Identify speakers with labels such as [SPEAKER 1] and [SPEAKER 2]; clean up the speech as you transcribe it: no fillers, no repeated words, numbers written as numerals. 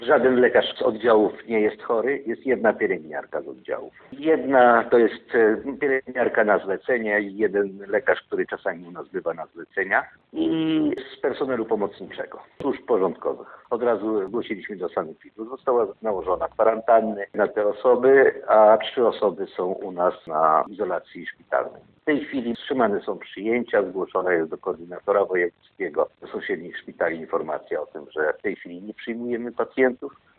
[SPEAKER 1] Żaden lekarz z oddziałów nie jest chory, jest jedna pielęgniarka z oddziałów. Jedna to jest pielęgniarka na zlecenie i jeden lekarz, który czasami u nas bywa na zlecenia i z personelu pomocniczego, służb porządkowych. Od razu zgłosiliśmy do sanepidu. Została nałożona kwarantanny na te osoby, a 3 osoby są u nas na izolacji szpitalnej. W tej chwili wstrzymane są przyjęcia, zgłoszona jest do koordynatora wojewódzkiego do sąsiednich szpitali informacja o tym, że w tej chwili nie przyjmujemy pacjentów.